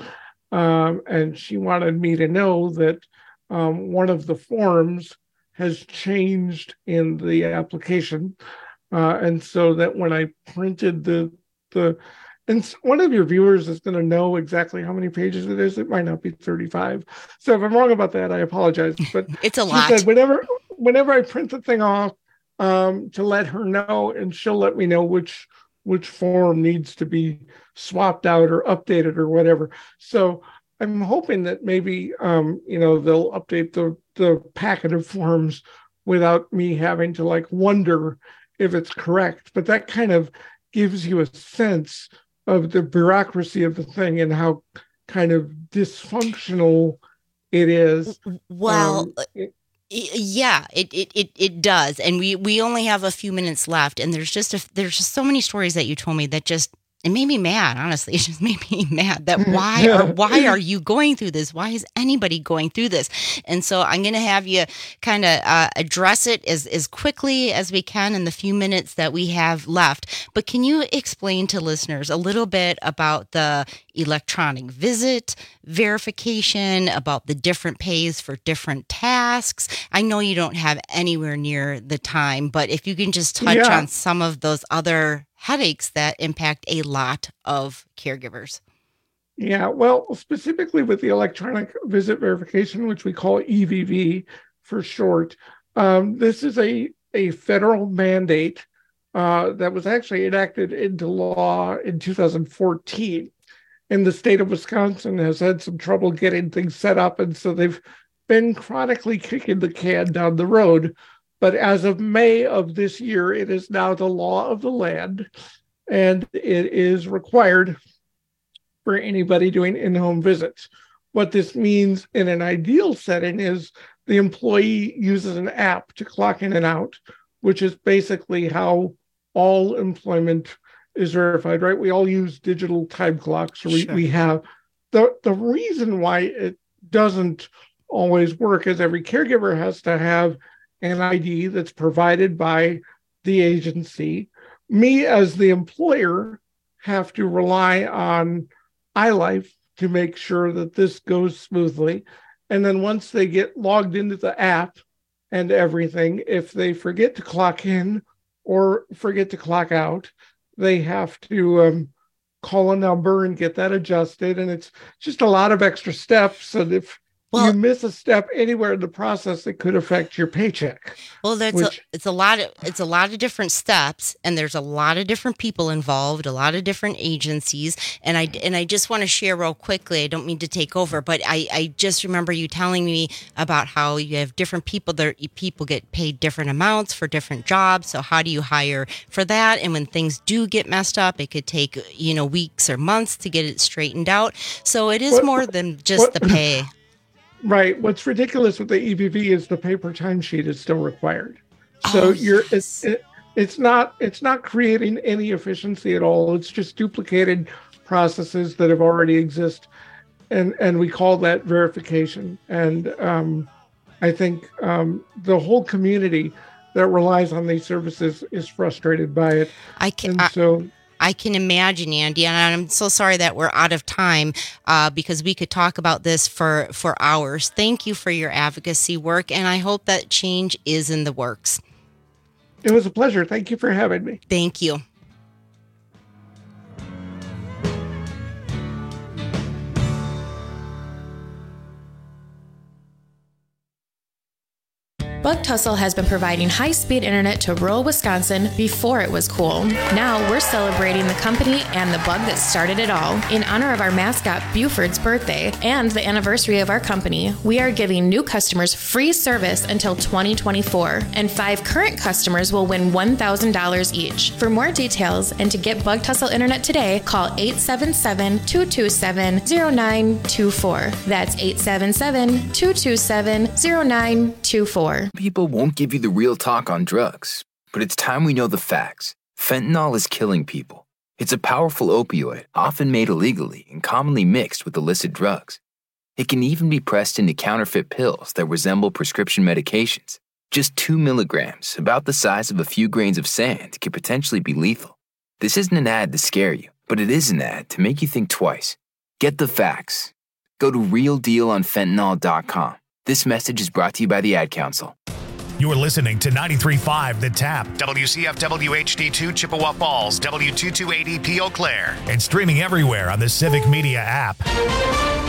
um, and she wanted me to know that um, one of the forms has changed in the application. Uh, and so that when I printed the, the, and one of your viewers is going to know exactly how many pages it is. It might not be thirty-five. So if I'm wrong about that, I apologize. But it's a she lot. said whenever, whenever I print the thing off, um, to let her know, and she'll let me know which, which form needs to be swapped out or updated or whatever. So I'm hoping that maybe, um, you know, they'll update the, the packet of forms without me having to like wonder if it's correct. But that kind of gives you a sense of the bureaucracy of the thing and how kind of dysfunctional it is. Well, Um, it- yeah, it, it it it does, and we we only have a few minutes left, and there's just a, there's just so many stories that you told me that just it made me mad. Honestly, it just made me mad that why are why are you going through this? Why is anybody going through this? And so I'm going to have you kind of uh, address it as as quickly as we can in the few minutes that we have left. But can you explain to listeners a little bit about the electronic visit verification, about the different pays for different tasks? I know you don't have anywhere near the time, but if you can just touch Yeah. on some of those other headaches that impact a lot of caregivers. Yeah, well, specifically with the electronic visit verification, which we call E V V for short, um, this is a, a federal mandate uh, that was actually enacted into law in two thousand fourteen. And the state of Wisconsin has had some trouble getting things set up, and so they've been chronically kicking the can down the road. But as of May of this year, it is now the law of the land, and it is required for anybody doing in-home visits. What this means in an ideal setting is the employee uses an app to clock in and out, which is basically how all employment is verified, right? We all use digital time clocks. So we, Sure. we have the, the reason why it doesn't always work is every caregiver has to have an I D that's provided by the agency. Me as the employer have to rely on iLife to make sure that this goes smoothly. And then once they get logged into the app and everything, if they forget to clock in or forget to clock out, they have to um, call a number and get that adjusted. And it's just a lot of extra steps. And if Well- you miss a step anywhere in the process, it could affect your paycheck. Well, there's Which- a, it's a lot of it's a lot of different steps, and there's a lot of different people involved, a lot of different agencies, and I and I just want to share real quickly. I don't mean to take over, but I, I just remember you telling me about how you have different people that people get paid different amounts for different jobs. So how do you hire for that? And when things do get messed up, it could take you know weeks or months to get it straightened out. So it is What- more than just what- the pay. Right. What's ridiculous with the E V V is the paper timesheet is still required. So Oh, you're yes. it's it, it's not it's not creating any efficiency at all. It's just duplicated processes that have already exist, and and we call that verification. And um, I think um, the whole community that relies on these services is frustrated by it. I can. And I- so I can imagine, Andy, and I'm so sorry that we're out of time uh, because we could talk about this for, for hours. Thank you for your advocacy work, and I hope that change is in the works. it was a pleasure. Thank you for having me. Thank you. Buck Tussle has been providing high-speed internet to rural Wisconsin before it was cool. Now we're celebrating the company and the bug that started it all. In honor of our mascot Buford's birthday and the anniversary of our company, we are giving new customers free service until twenty twenty-four, and five current customers will win one thousand dollars each. For more details and to get Bug Tussle internet today, call eight seven seven, two two seven, zero nine two four. That's eight seven seven, two two seven, zero nine two four. People won't give you the real talk on drugs, but it's time we know the facts. Fentanyl is killing people. It's a powerful opioid, often made illegally and commonly mixed with illicit drugs. It can even be pressed into counterfeit pills that resemble prescription medications. Just two milligrams, about the size of a few grains of sand, could potentially be lethal. This isn't an ad to scare you, but it is an ad to make you think twice. Get the facts. Go to real deal on fentanyl dot com. This message is brought to you by the Ad Council. You're listening to ninety-three point five The Tap, W C F W H D two Chippewa Falls, W two two eight E P Eau Claire, and streaming everywhere on the Civic Media app.